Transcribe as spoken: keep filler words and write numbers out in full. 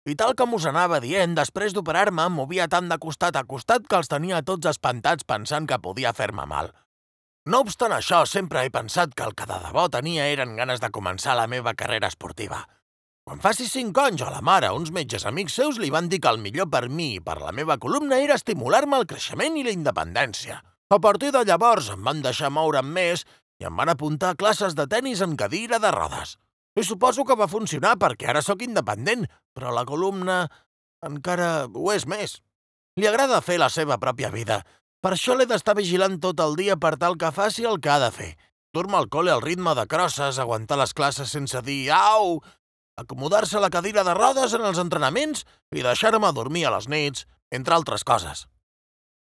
I tal com us anava dient, després d'operar-me em movia tant de costat a costat que els tenia tots espantats pensant que podia fer-me mal. No obstant això, sempre he pensat que el que de debò tenia eren ganes de començar la meva carrera esportiva. Quan faci cinc anys, a la mare, uns metges amics seus li van dir que el millor per mi i per la meva columna era estimular-me el creixement i la independència. A partir de llavors em van deixar moure'm més i em van apuntar a classes de tennis en cadira de rodes. I suposo que va funcionar perquè ara sóc independent, però la columna encara ho és més. Li agrada fer la seva pròpia vida. Per això l'he d'estar vigilant tot el dia per tal que faci el que ha de fer. Dur-me al col·le al ritme de crosses, aguantar les classes sense dir «au», acomodar-se a la cadira de rodes en els entrenaments i deixar-me dormir a les nits, entre altres coses.